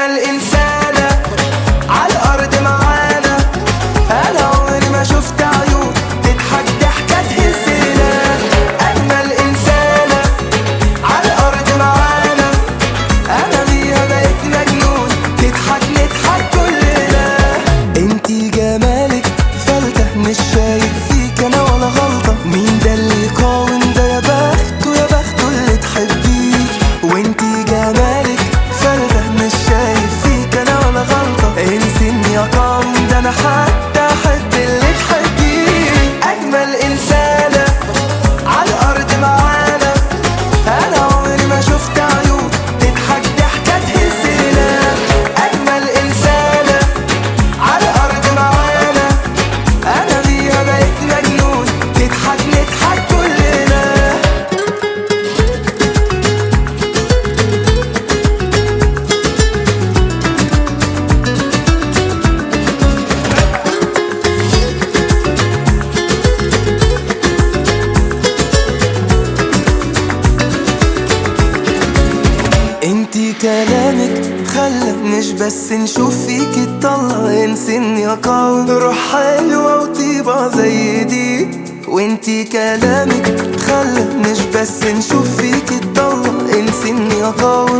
أجمل إنسانة على الأرض معانا. أنا عمري ما شفت عيون تضحك ضحكة تهزنا. أجمل إنسانة على الأرض معانا. أنا بيها بقيت مجنون تضحك نضحك كلنا. انتي جمالك فلتة مش شايف فيك أنا ولا غلطة. مين ده اللي يقاوم ده؟ يا بخته يا بخته اللي تحبيه. وانتي جمالك فلتة مش شايف فيك أنا ولا غلطة. انسي اني أقاوم ده أنا حتى أحب اللي تحبيه. أجمل إنسانة على الأرض معانا. أنا عمري ما شفت عيون تضحك ضحكة تهزنا. أجمل إنسانة على الأرض معانا. أنا بيها بقيت مجنون تضحك نضحك كلنا. انتي كلامك خلى مش بس نشوف فيكي الطلة. انسي اني اقاوم روح حلوة وطيبة زي دي. وانتي كلامك خلى مش بس نشوف فيكي الطلة. انسي اني اقاوم